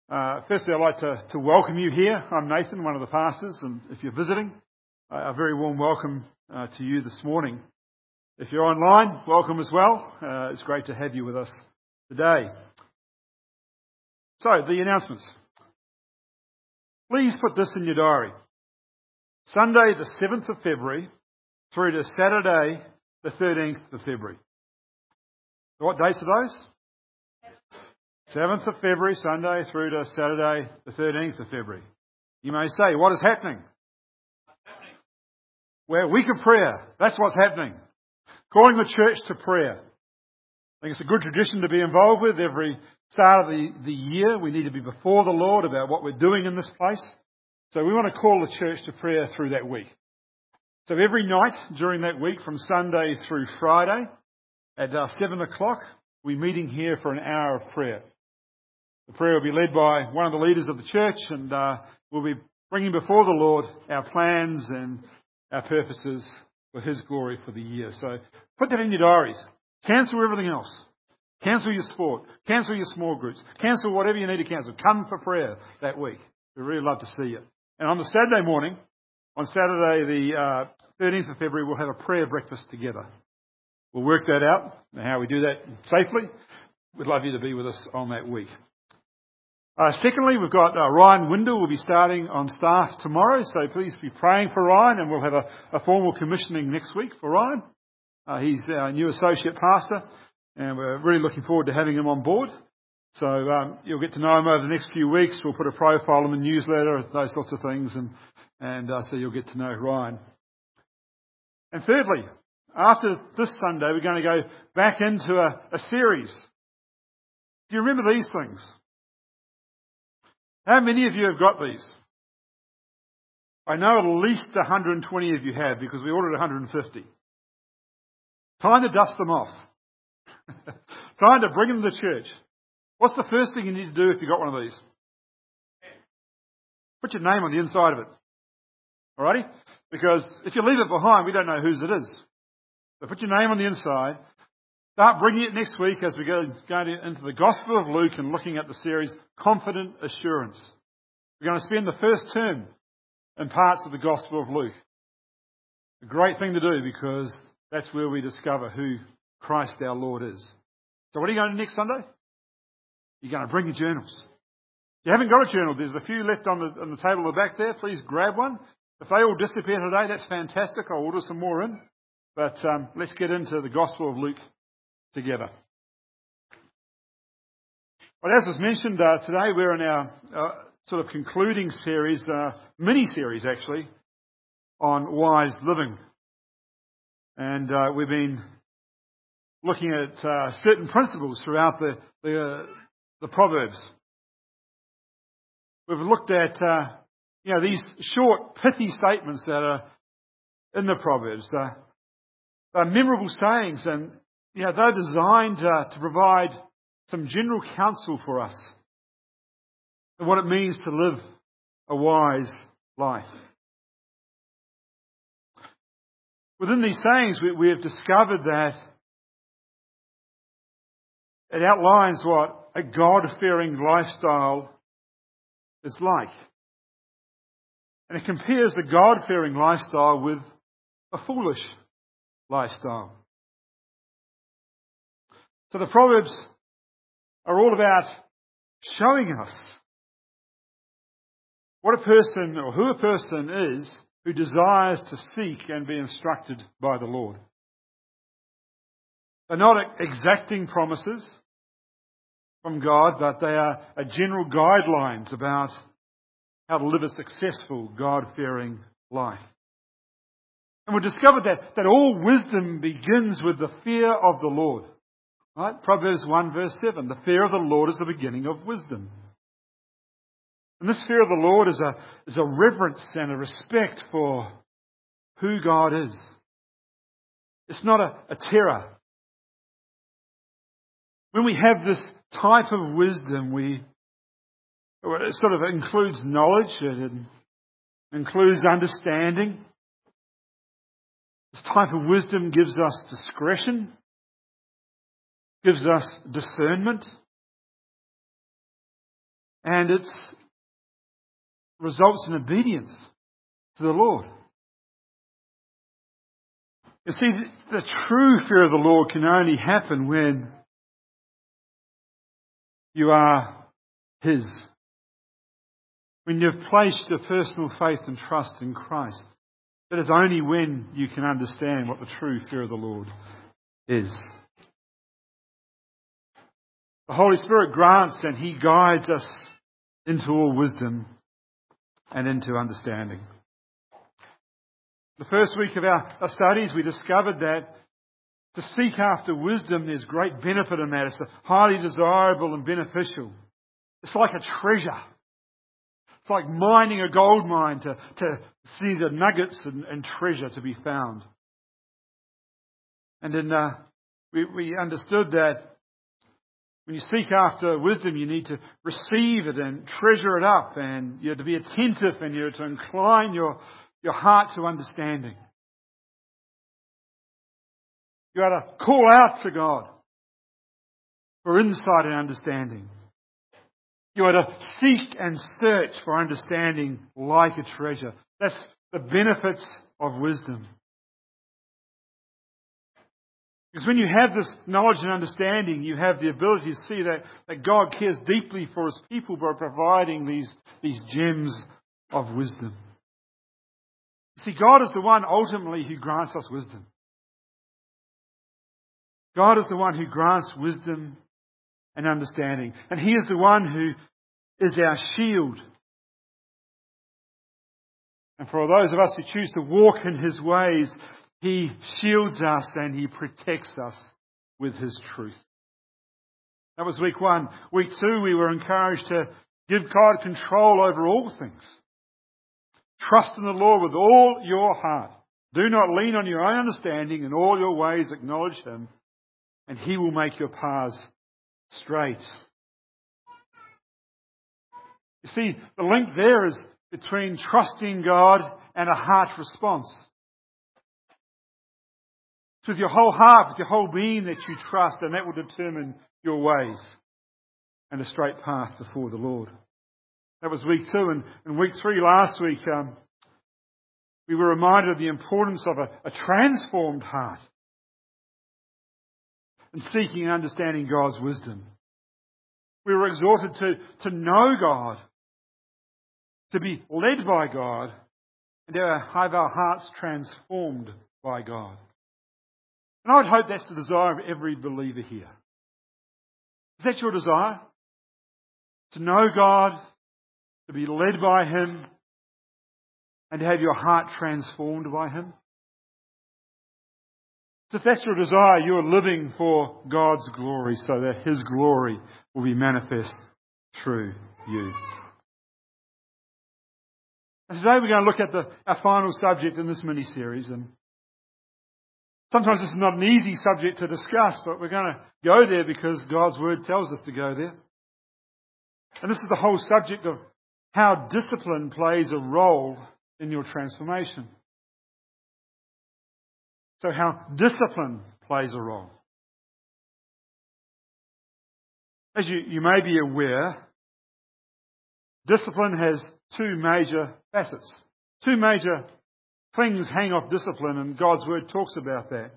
Firstly, I'd like to welcome you here. I'm Nathan, one of the pastors, and if you're visiting, a very warm welcome to you this morning. If you're online, welcome as well. It's great to have you with us today. So, the announcements. Please put this in your diary. Sunday the 7th of February through to Saturday the 13th of February. What dates are those? 7th of February, Sunday, through to Saturday, the 13th of February. You may say, what is happening? We're week of prayer. That's what's happening. Calling the church to prayer. I think it's a good tradition to be involved with. Every start of the year, we need to be before the Lord about what we're doing in this place. So we want to call the church to prayer through that week. So every night during that week, from Sunday through Friday, at 7 o'clock, we're meeting here for an hour of prayer. The prayer will be led by one of the leaders of the church, and we'll be bringing before the Lord our plans and our purposes for His glory for the year. So put that in your diaries. Cancel everything else. Cancel your sport. Cancel your small groups. Cancel whatever you need to cancel. Come for prayer that week. We'd really love to see you. And on the Saturday morning, on Saturday the 13th of February, we'll have a prayer breakfast together. We'll work that out and how we do that safely. We'd love you to be with us on that week. Secondly, we've got Ryan Windle will be starting on staff tomorrow, so please be praying for Ryan, and we'll have a formal commissioning next week for Ryan. He's our new associate pastor, and we're really looking forward to having him on board. So you'll get to know him over the next few weeks. We'll put a profile in the newsletter, those sorts of things, and so you'll get to know Ryan. And thirdly, after this Sunday, we're going to go back into a series. Do you remember these things? How many of you have got these? I know at least 120 of you have, because we ordered 150. Time to dust them off. Time to bring them to church. What's the first thing you need to do if you've got one of these? Put your name on the inside of it. Alrighty? Because if you leave it behind, we don't know whose it is. So put your name on the inside. Start bringing it next week as we go into the Gospel of Luke and looking at the series Confident Assurance. We're going to spend the first term in parts of the Gospel of Luke. A great thing to do, because that's where we discover who Christ our Lord is. So what are you going to do next Sunday? You're going to bring your journals. If you haven't got a journal, there's a few left on the table at the back there. Please grab one. If they all disappear today, that's fantastic. I'll order some more in. But let's get into the Gospel of Luke together. But as was mentioned, today we're in our sort of concluding series, mini-series actually, on wise living. And we've been looking at certain principles throughout the Proverbs. We've looked at these short, pithy statements that are in the Proverbs. They're memorable sayings, and they're designed to provide some general counsel for us and what it means to live a wise life. Within these sayings, we have discovered that it outlines what a God-fearing lifestyle is like. And it compares the God-fearing lifestyle with a foolish lifestyle. So the Proverbs are all about showing us what a person, or who a person is, who desires to seek and be instructed by the Lord. They're not exacting promises from God, but they are general guidelines about how to live a successful, God-fearing life. And we've discovered that all wisdom begins with the fear of the Lord. Right? Proverbs 1 verse 7. The fear of the Lord is the beginning of wisdom. And this fear of the Lord is a reverence and a respect for who God is. It's not a terror. When we have this type of wisdom, it sort of includes knowledge, it includes understanding. This type of wisdom gives us discretion, gives us discernment, And it results in obedience to the Lord. You see, the true fear of the Lord can only happen when you are His. When you've placed your personal faith and trust in Christ. That is only when you can understand what the true fear of the Lord is. The Holy Spirit grants and He guides us into all wisdom and into understanding. The first week of our studies, we discovered that to seek after wisdom, there's great benefit in that. It's highly desirable and beneficial. It's like a treasure. It's like mining a gold mine to see the nuggets and treasure to be found. And then we understood that when you seek after wisdom, you need to receive it and treasure it up, and you're to be attentive and you're to incline your heart to understanding. You are to call out to God for insight and understanding. You are to seek and search for understanding like a treasure. That's the benefits of wisdom. Because when you have this knowledge and understanding, you have the ability to see that God cares deeply for His people by providing these gems of wisdom. You see, God is the one ultimately who grants us wisdom. God is the one who grants wisdom and understanding. And He is the one who is our shield. And for those of us who choose to walk in His ways, He shields us and He protects us with His truth. That was week 1. Week 2, we were encouraged to give God control over all things. Trust in the Lord with all your heart. Do not lean on your own understanding. In all your ways acknowledge Him, and He will make your paths straight. You see, the link there is between trusting God and a heart response. It's with your whole heart, with your whole being that you trust, and that will determine your ways and a straight path before the Lord. That was week 2. And week 3 last week, we were reminded of the importance of a transformed heart and seeking and understanding God's wisdom. We were exhorted to know God, to be led by God, and to have our hearts transformed by God. And I would hope that's the desire of every believer here. Is that your desire? To know God, to be led by Him, and to have your heart transformed by Him? So if that's your desire, you are living for God's glory so that His glory will be manifest through you. And today we're going to look at our final subject in this mini-series. And sometimes this is not an easy subject to discuss, but we're going to go there because God's Word tells us to go there. And this is the whole subject of how discipline plays a role in your transformation. So how discipline plays a role. As you may be aware, discipline has 2 major facets. 2 major things hang off discipline, and God's Word talks about that.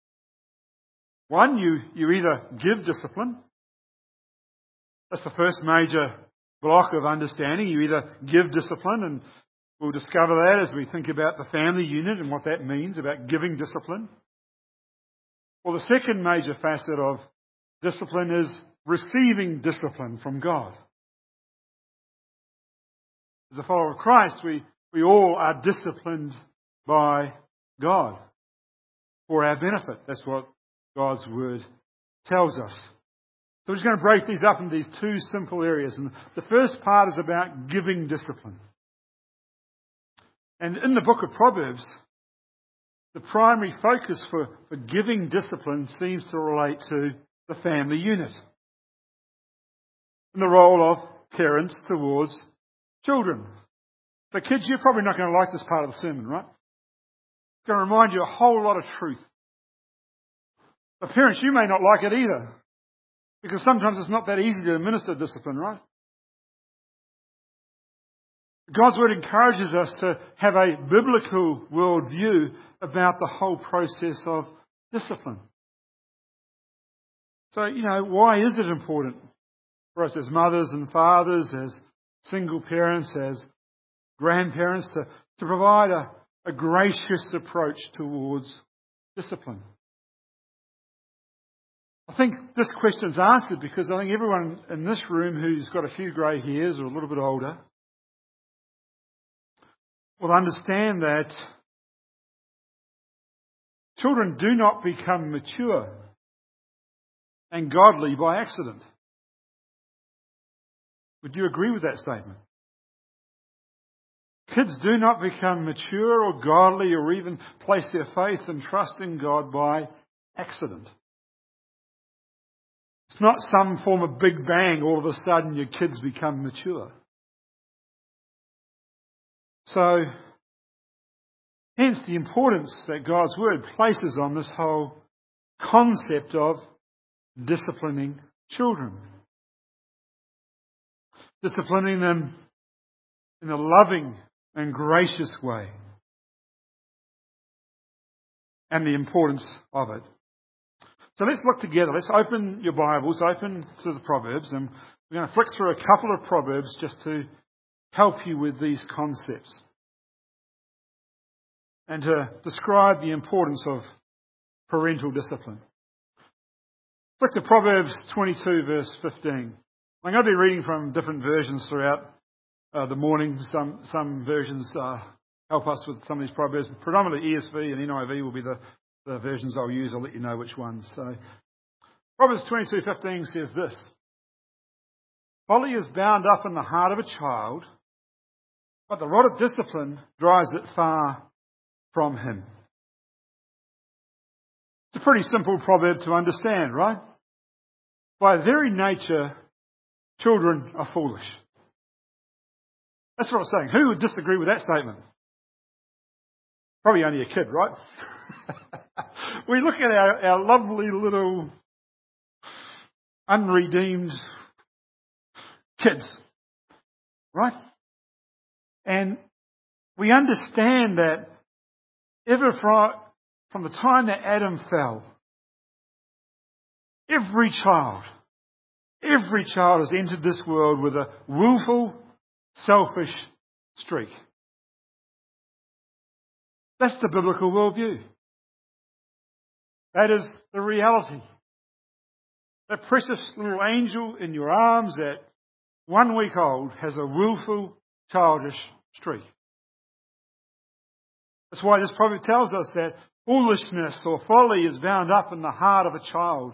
One, you either give discipline. That's the first major block of understanding. You either give discipline, and we'll discover that as we think about the family unit and what that means about giving discipline. Well, the second major facet of discipline is receiving discipline from God. As a follower of Christ, we all are disciplined by God for our benefit. That's what God's Word tells us. So we're just going to break these up into these 2 simple areas. And the first part is about giving discipline. And in the book of Proverbs, the primary focus for giving discipline seems to relate to the family unit and the role of parents towards children. But kids, you're probably not going to like this part of the sermon, right? It's going to remind you a whole lot of truth. But parents, you may not like it either. Because sometimes it's not that easy to administer discipline, right? God's Word encourages us to have a biblical worldview about the whole process of discipline. So, why is it important for us as mothers and fathers, as single parents, as grandparents, to provide a gracious approach towards discipline? I think this question's answered because I think everyone in this room who's got a few grey hairs or a little bit older will understand that children do not become mature and godly by accident. Would you agree with that statement? Kids do not become mature or godly or even place their faith and trust in God by accident. It's not some form of big bang, all of a sudden your kids become mature. So, hence the importance that God's Word places on this whole concept of disciplining children. Disciplining them in a loving and gracious way. And the importance of it. So let's look together. Let's open your Bibles, open to the Proverbs, and we're going to flick through a couple of Proverbs just to help you with these concepts. And to describe the importance of parental discipline. Flick to Proverbs 22 verse 15. I'm going to be reading from different versions throughout the morning. Some versions help us with some of these Proverbs. Predominantly ESV and NIV will be the versions I'll use. I'll let you know which ones. So, Proverbs 22:15 says this: "Folly is bound up in the heart of a child, but the rod of discipline drives it far from him." It's a pretty simple proverb to understand, right? By very nature, children are foolish. That's what I'm saying. Who would disagree with that statement? Probably only a kid, right? We look at our lovely little unredeemed kids, right? And we understand that ever from the time that Adam fell, every child has entered this world with a willful, selfish streak. That's the biblical worldview. That is the reality. That precious little angel in your arms at 1 week old has a willful, childish streak. That's why this proverb tells us that foolishness or folly is bound up in the heart of a child.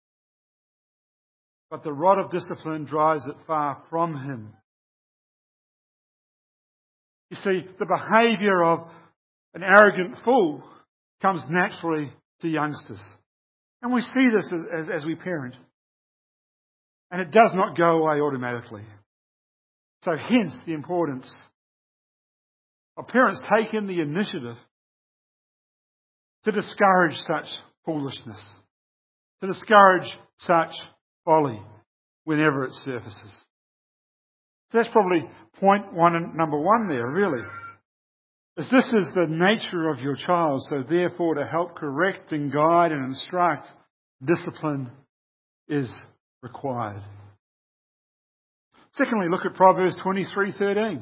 But the rod of discipline drives it far from him. You see, the behaviour of an arrogant fool comes naturally to youngsters. And we see this as we parent. And it does not go away automatically. So hence the importance of parents taking the initiative to discourage such foolishness, to discourage such folly whenever it surfaces. So that's probably point number one there, really. As this is the nature of your child, so therefore to help correct and guide and instruct, discipline is required. Secondly, look at Proverbs 23:13.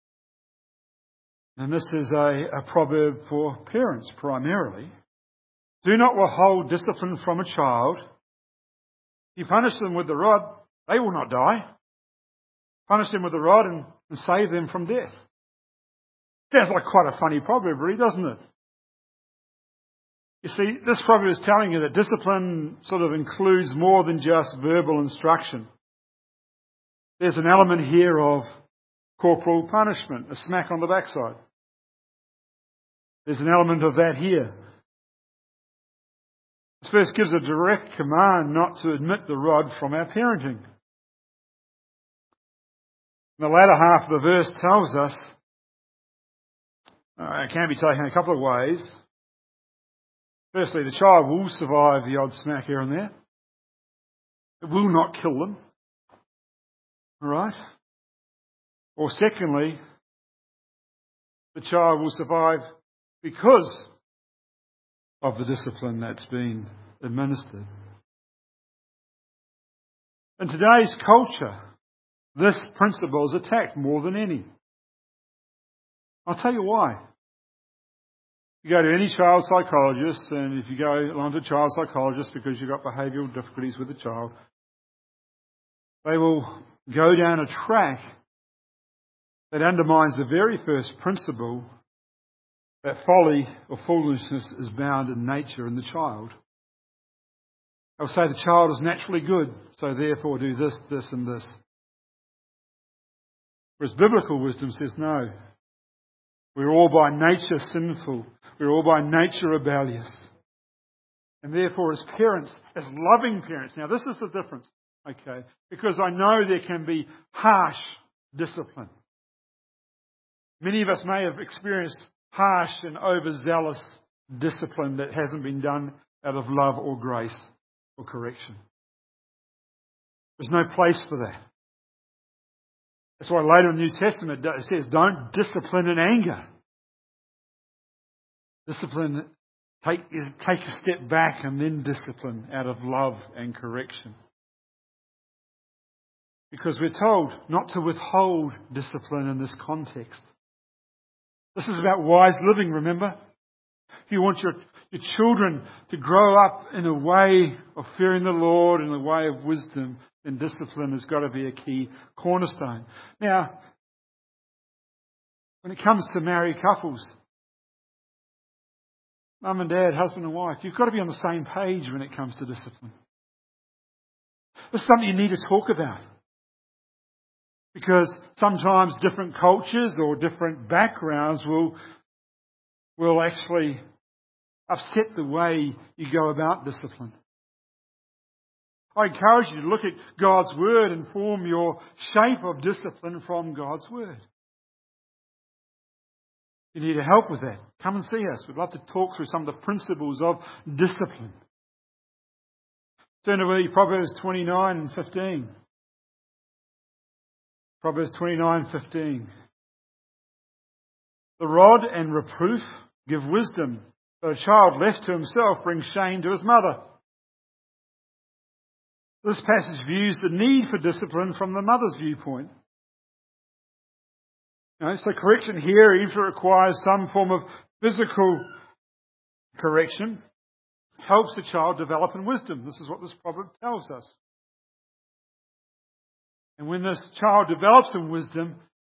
And this is a proverb for parents primarily. "Do not withhold discipline from a child. If you punish them with the rod, they will not die. Punish them with the rod and save them from death." Sounds like quite a funny proverb, really, doesn't it? You see, this proverb is telling you that discipline sort of includes more than just verbal instruction. There's an element here of corporal punishment, a smack on the backside. There's an element of that here. This verse gives a direct command not to omit the rod from our parenting. The latter half of the verse tells us it can be taken a couple of ways. Firstly, the child will survive the odd smack here and there. It will not kill them. All right? Or secondly, the child will survive because of the discipline that's been administered. In today's culture, this principle is attacked more than any. I'll tell you why. You go to any child psychologist, and if you go along to a child psychologist because you've got behavioural difficulties with the child, they will go down a track that undermines the very first principle that folly or foolishness is bound in nature in the child. They'll say the child is naturally good, so therefore do this, this and this. Whereas biblical wisdom says no. We're all by nature sinful. We're all by nature rebellious. And therefore as parents, as loving parents, now this is the difference, okay? Because I know there can be harsh discipline. Many of us may have experienced harsh and overzealous discipline that hasn't been done out of love or grace or correction. There's no place for that. That's why later in the New Testament it says, don't discipline in anger. Discipline, take a step back and then discipline out of love and correction. Because we're told not to withhold discipline in this context. This is about wise living, remember? If you want your children to grow up in a way of fearing the Lord, in a way of wisdom, then discipline has got to be a key cornerstone. Now, when it comes to married couples, mum and dad, husband and wife, you've got to be on the same page when it comes to discipline. This is something you need to talk about. Because sometimes different cultures or different backgrounds will actually upset the way you go about discipline. I encourage you to look at God's Word and form your shape of discipline from God's Word. If you need help with that, come and see us. We'd love to talk through some of the principles of discipline. Turn to Proverbs 29 and 15. Proverbs 29:15. The rod and reproof give wisdom, but a child left to himself brings shame to his mother. This passage views the need for discipline from the mother's viewpoint. So correction here, even if it requires some form of physical correction, helps the child develop in wisdom. This is what this proverb tells us. And when this child develops in wisdom,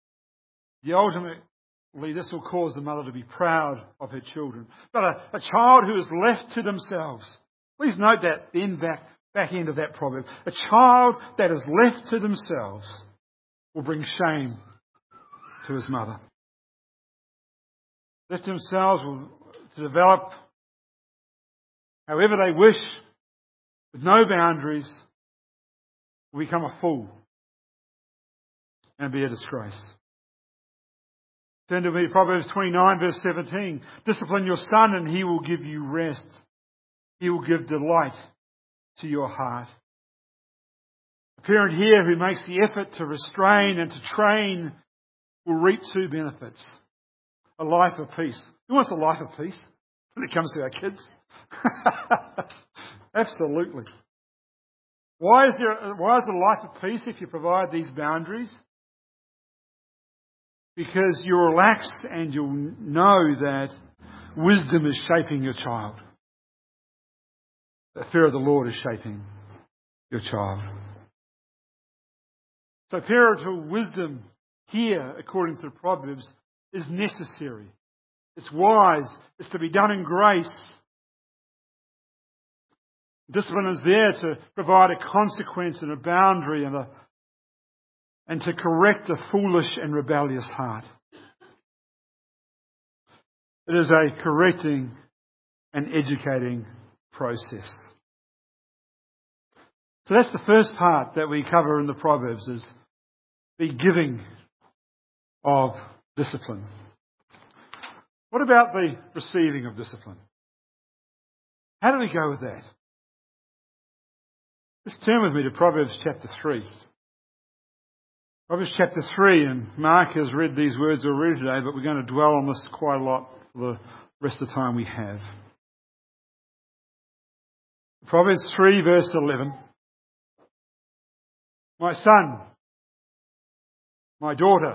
ultimately this will cause the mother to be proud of her children. But a child who is left to themselves, please note that then back end of that proverb. A child that is left to themselves will bring shame to his mother. Left to themselves to develop however they wish, with no boundaries, will become a fool and be a disgrace. Turn to me, Proverbs 29 verse 17. Discipline your son and he will give you rest. He will give delight to your heart. A parent here who makes the effort to restrain and to train will reap two benefits. A life of peace. Who wants a life of peace when it comes to our kids? Absolutely. Why is a life of peace if you provide these boundaries? Because you'll relax and you'll know that wisdom is shaping your child. The fear of the Lord is shaping your child. So parental wisdom here, according to the Proverbs, is necessary. It's wise. It's to be done in grace. Discipline is there to provide a consequence and a boundary and to correct a foolish and rebellious heart. It is a correcting and educating process. So that's the first part that we cover in the Proverbs, is the giving of discipline. What about the receiving of discipline? How do we go with that? Just turn with me to Proverbs chapter 3. Proverbs chapter 3, and Mark has read these words already today, but we're going to dwell on this quite a lot for the rest of the time we have. Proverbs 3 verse 11. My son, my daughter,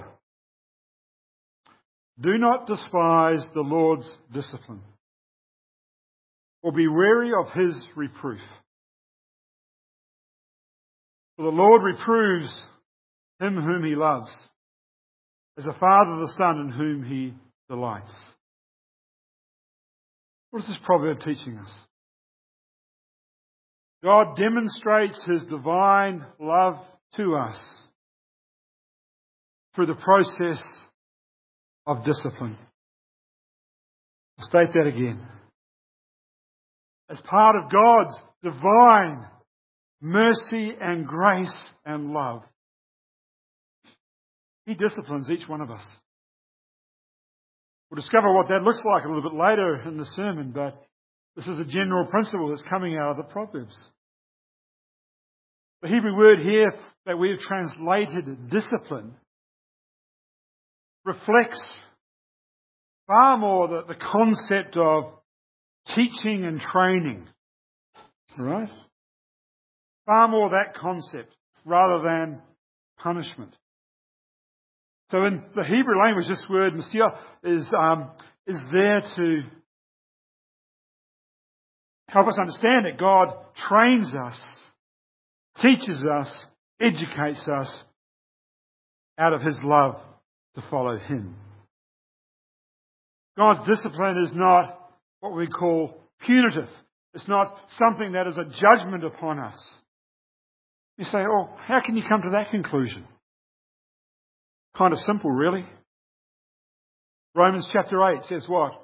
do not despise the Lord's discipline, or be weary of his reproof. For the Lord reproves him whom he loves, as a father the son in whom he delights. What is this proverb teaching us? God demonstrates his divine love to us through the process of discipline. I'll state that again. As part of God's divine mercy and grace and love, he disciplines each one of us. We'll discover what that looks like a little bit later in the sermon, but this is a general principle that's coming out of the Proverbs. The Hebrew word here that we have translated discipline reflects far more the concept of teaching and training. Right? Far more that concept rather than punishment. So in the Hebrew language, this word, Messiah, is there to help us understand that God trains us, teaches us, educates us out of his love to follow him. God's discipline is not what we call punitive. It's not something that is a judgment upon us. You say, oh, how can you come to that conclusion? Kind of simple, really. Romans chapter 8 says what?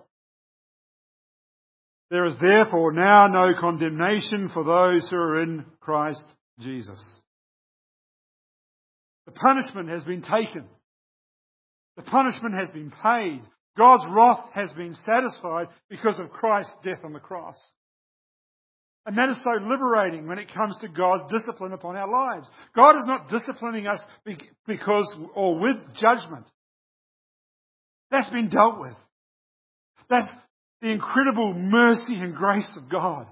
There is therefore now no condemnation for those who are in Christ Jesus. The punishment has been taken. The punishment has been paid. God's wrath has been satisfied because of Christ's death on the cross. And that is so liberating when it comes to God's discipline upon our lives. God is not disciplining us because or with judgment. That's been dealt with. That's the incredible mercy and grace of God.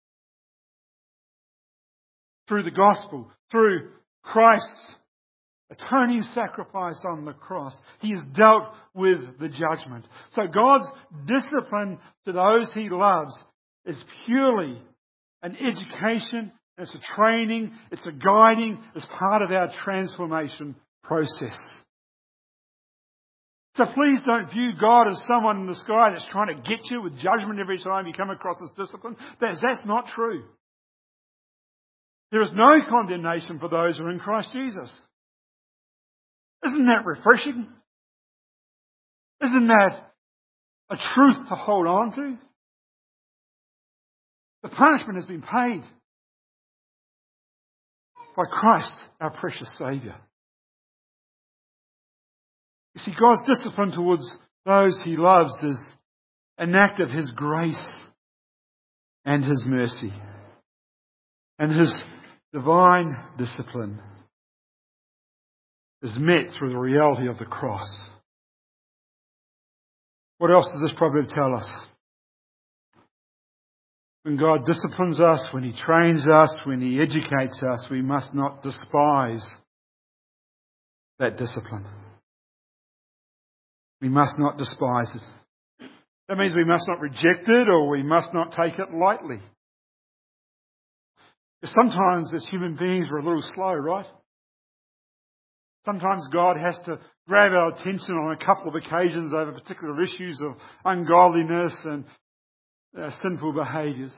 Through the gospel, through Christ's atoning sacrifice on the cross, he has dealt with the judgment. So God's discipline to those he loves is purely an education, it's a training, it's a guiding, it's part of our transformation process. So please don't view God as someone in the sky that's trying to get you with judgment every time you come across his discipline. That's not true. There is no condemnation for those who are in Christ Jesus. Isn't that refreshing? Isn't that a truth to hold on to? The punishment has been paid by Christ, our precious Saviour. You see, God's discipline towards those he loves is an act of his grace and his mercy. And his divine discipline is met through the reality of the cross. What else does this proverb tell us? When God disciplines us, when he trains us, when he educates us, we must not despise that discipline. We must not despise it. That means we must not reject it or we must not take it lightly. Because sometimes as human beings we're a little slow, right? Sometimes God has to grab our attention on a couple of occasions over particular issues of ungodliness and sinful behaviours.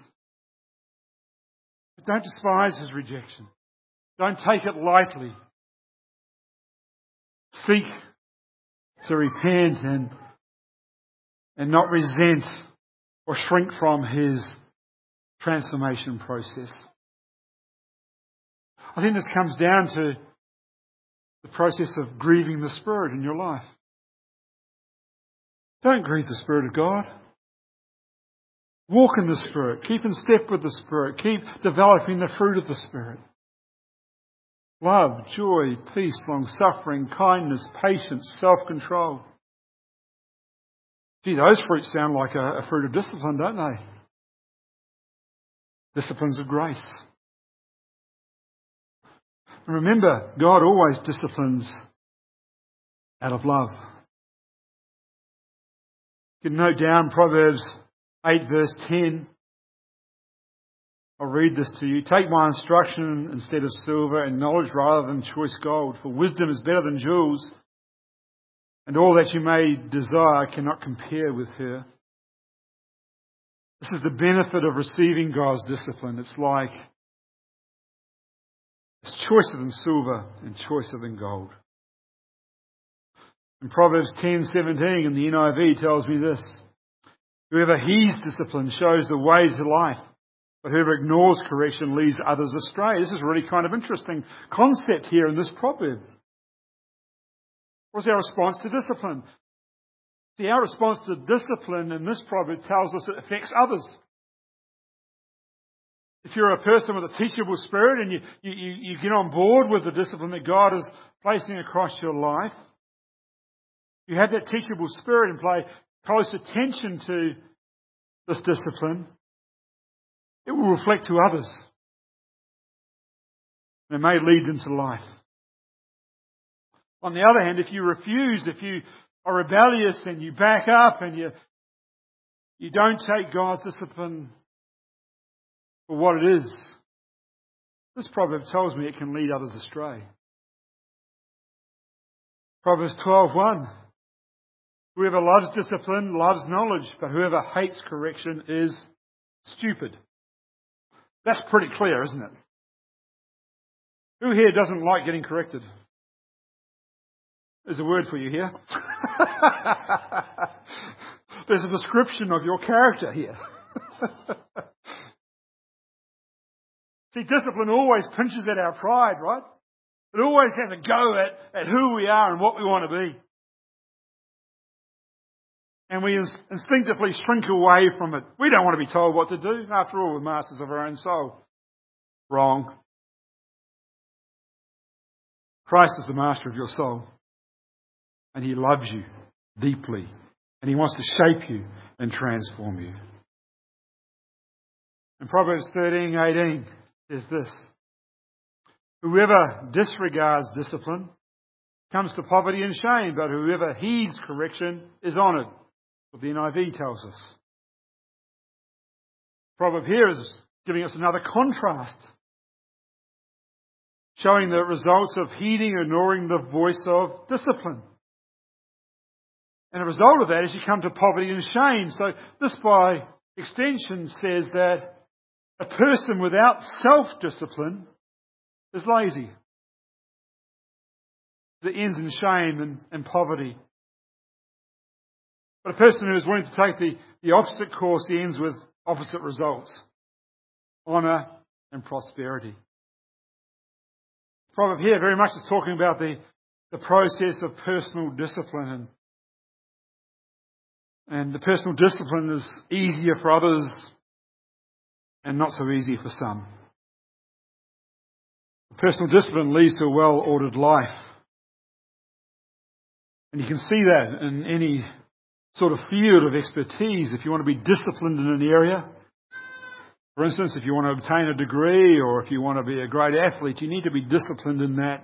But don't despise his rejection. Don't take it lightly. Seek to repent and not resent or shrink from his transformation process. I think this comes down to the process of grieving the Spirit in your life. Don't grieve the Spirit of God. Walk in the Spirit. Keep in step with the Spirit. Keep developing the fruit of the Spirit. Love, joy, peace, long-suffering, kindness, patience, self-control. Gee, those fruits sound like a fruit of discipline, don't they? Disciplines of grace. And remember, God always disciplines out of love. You can note down Proverbs 8 verse 10. I'll read this to you. Take my instruction instead of silver, and knowledge rather than choice gold. For wisdom is better than jewels, and all that you may desire cannot compare with her. This is the benefit of receiving God's discipline. It's choicer than silver and choicer than gold. In Proverbs 10:17 in the NIV tells me this. Whoever heeds discipline shows the way to life, but whoever ignores correction leads others astray. This is a really kind of interesting concept here in this proverb. What's our response to discipline? See, our response to discipline in this proverb tells us it affects others. If you're a person with a teachable spirit and you get on board with the discipline that God is placing across your life, you have that teachable spirit and pay close attention to this discipline, it will reflect to others. And it may lead them to life. On the other hand, if you refuse, if you are rebellious and you back up and you don't take God's discipline for what it is, this proverb tells me it can lead others astray. Proverbs 12:1. Whoever loves discipline loves knowledge, but whoever hates correction is stupid. That's pretty clear, isn't it? Who here doesn't like getting corrected? There's a word for you here. There's a description of your character here. See, discipline always pinches at our pride, right? It always has a go at who we are and what we want to be. And we instinctively shrink away from it. We don't want to be told what to do. After all, we're masters of our own soul. Wrong. Christ is the master of your soul. And He loves you deeply. And He wants to shape you and transform you. In Proverbs 13:18 says this. Whoever disregards discipline comes to poverty and shame, but whoever heeds correction is honoured. What the NIV tells us. The proverb here is giving us another contrast, showing the results of heeding or ignoring the voice of discipline. And the result of that is you come to poverty and shame. So this, by extension, says that a person without self-discipline is lazy. It ends in shame and poverty. But a person who is willing to take the opposite course, he ends with opposite results. Honour and prosperity. The proverb here very much is talking about the process of personal discipline. And the personal discipline is easier for others and not so easy for some. Personal discipline leads to a well-ordered life. And you can see that in any sort of field of expertise. If you want to be disciplined in an area, for instance, if you want to obtain a degree or if you want to be a great athlete, you need to be disciplined in that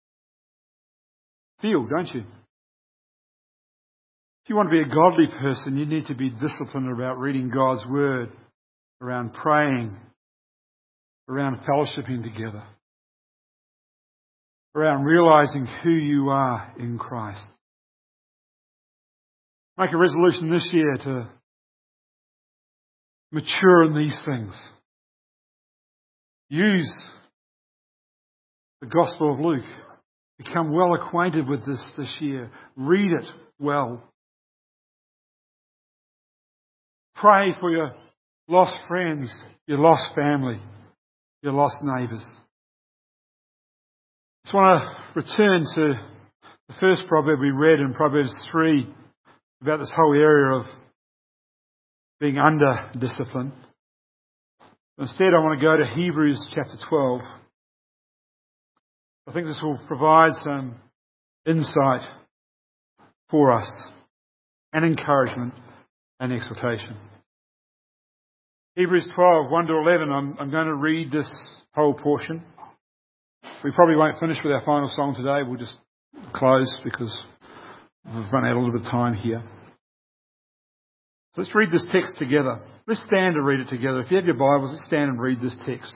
field, don't you? If you want to be a godly person, you need to be disciplined about reading God's Word, around praying, around fellowshipping together, around realising who you are in Christ. Make a resolution this year to mature in these things. Use the Gospel of Luke. Become well acquainted with this year. Read it well. Pray for your lost friends, your lost family, your lost neighbours. I just want to return to the first proverb we read in Proverbs 3 about this whole area of being under discipline. Instead, I want to go to Hebrews chapter 12. I think this will provide some insight for us and encouragement and exhortation. Hebrews 12, 1 to 11, I'm going to read this whole portion. We probably won't finish with our final song today. We'll just close because we've run out a little bit of time here. So let's read this text together. Let's stand and read it together. If you have your Bibles, let's stand and read this text.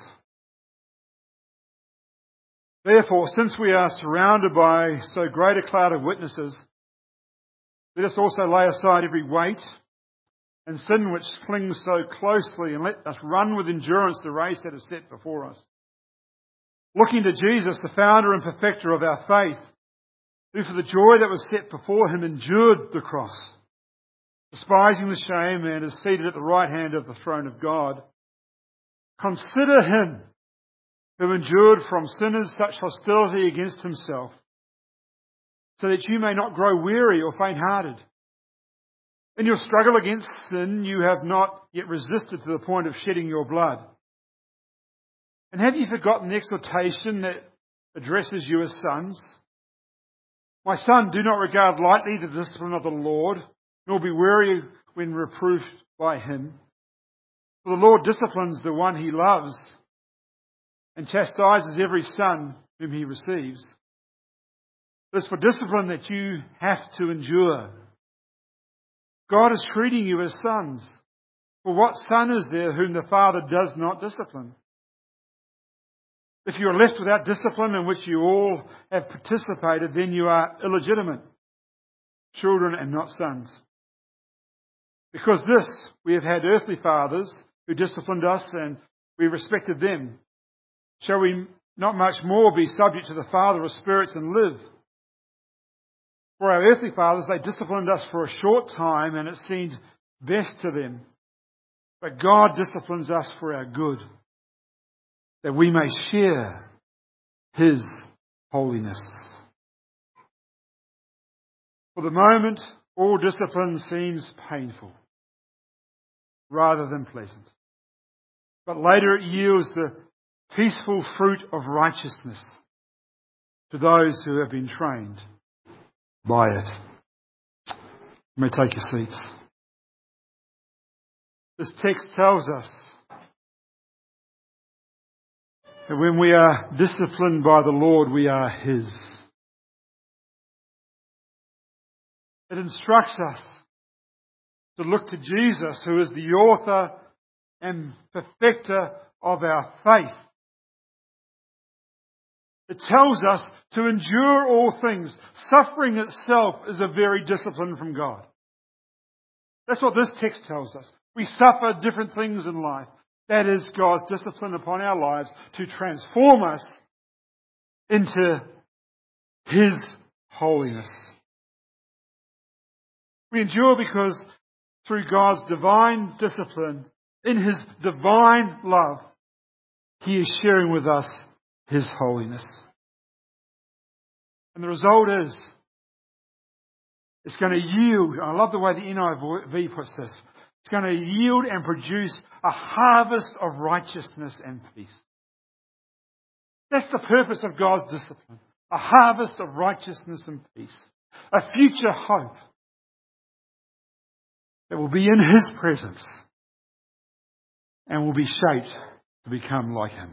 Therefore, since we are surrounded by so great a cloud of witnesses, let us also lay aside every weight and sin which clings so closely, and let us run with endurance the race that is set before us. Looking to Jesus, the founder and perfecter of our faith, who for the joy that was set before him endured the cross, despising the shame, and is seated at the right hand of the throne of God. Consider him who endured from sinners such hostility against himself, so that you may not grow weary or faint-hearted. In your struggle against sin, you have not yet resisted to the point of shedding your blood. And have you forgotten the exhortation that addresses you as sons? My son, do not regard lightly the discipline of the Lord, nor be weary when reproved by him. For the Lord disciplines the one he loves, and chastises every son whom he receives. It is for discipline that you have to endure. God is treating you as sons. For what son is there whom the Father does not discipline? If you are left without discipline in which you all have participated, then you are illegitimate children and not sons. Because this, we have had earthly fathers who disciplined us, and we respected them. Shall we not much more be subject to the Father of spirits and live? For our earthly fathers, they disciplined us for a short time, and it seemed best to them. But God disciplines us for our good, that we may share His holiness. For the moment, all discipline seems painful rather than pleasant. But later it yields the peaceful fruit of righteousness to those who have been trained by it. You may take your seats. This text tells us that when we are disciplined by the Lord, we are His. It instructs us to look to Jesus, who is the author and perfecter of our faith. It tells us to endure all things. Suffering itself is a very discipline from God. That's what this text tells us. We suffer different things in life. That is God's discipline upon our lives to transform us into His holiness. We endure because through God's divine discipline, in His divine love, He is sharing with us His holiness. And the result is, it's going to yield, I love the way the NIV puts this, it's going to yield and produce a harvest of righteousness and peace. That's the purpose of God's discipline. A harvest of righteousness and peace. A future hope that will be in His presence and will be shaped to become like Him.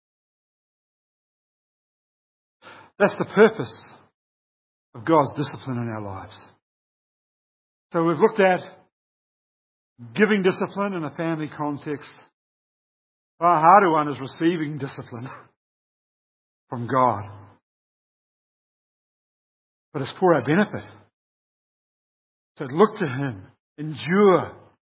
That's the purpose of God's discipline in our lives. So we've looked at giving discipline in a family context. A far harder one is receiving discipline from God. But it's for our benefit. So look to Him, endure,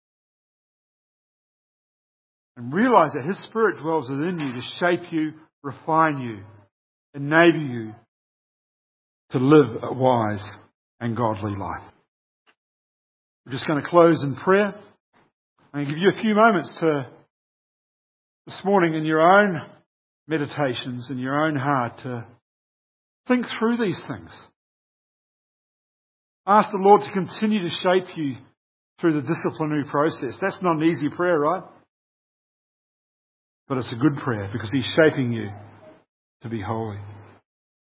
and realize that His Spirit dwells within you to shape you, refine you, enable you to live a wise and godly life. We're just going to close in prayer. I'm going to give you a few moments to, this morning in your own meditations, in your own heart, to think through these things. Ask the Lord to continue to shape you through the disciplinary process. That's not an easy prayer, right? But it's a good prayer because He's shaping you to be holy.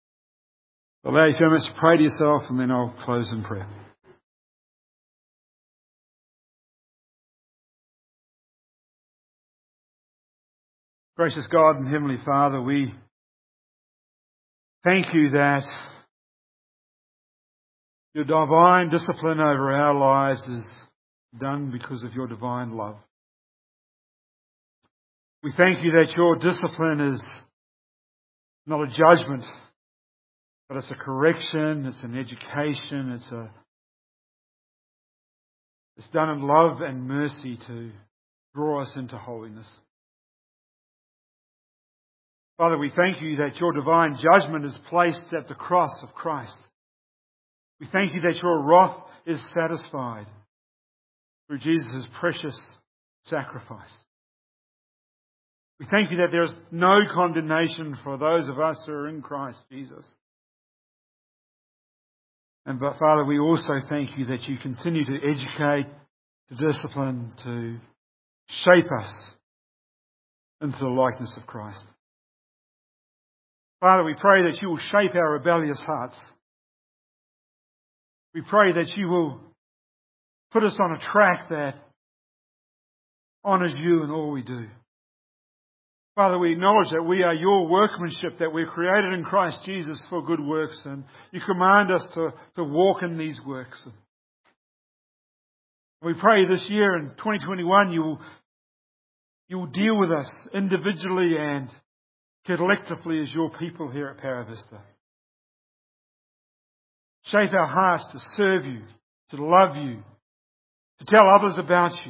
Allow you a few minutes to pray to yourself, and then I'll close in prayer. Gracious God and Heavenly Father, we thank you that your divine discipline over our lives is done because of your divine love. We thank you that your discipline is not a judgment, but it's a correction, it's an education, it's done in love and mercy to draw us into holiness. Father, we thank you that your divine judgment is placed at the cross of Christ. We thank you that your wrath is satisfied through Jesus' precious sacrifice. We thank you that there is no condemnation for those of us who are in Christ Jesus. But Father, we also thank you that you continue to educate, to discipline, to shape us into the likeness of Christ. Father, we pray that you will shape our rebellious hearts. We pray that you will put us on a track that honours you in all we do. Father, we acknowledge that we are your workmanship, that we're created in Christ Jesus for good works, and you command us to walk in these works. We pray this year in 2021 you will deal with us individually and collectively as your people here at Paravista. Shape our hearts to serve you, to love you, to tell others about you.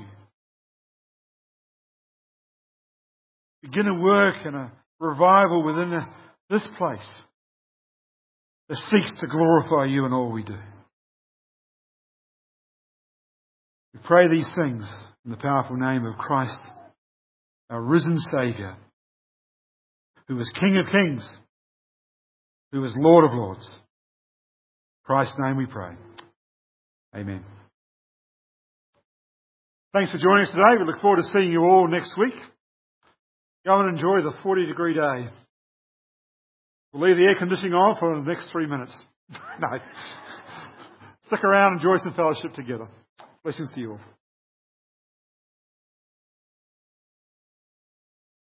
Begin a work and a revival within this place that seeks to glorify you in all we do. We pray these things in the powerful name of Christ, our risen Saviour, who is King of Kings, who is Lord of Lords. In Christ's name we pray. Amen. Thanks for joining us today. We look forward to seeing you all next week. Go and enjoy the 40-degree day. We'll leave the air conditioning on for the next 3 minutes. No. Stick around and enjoy some fellowship together. Blessings to you all.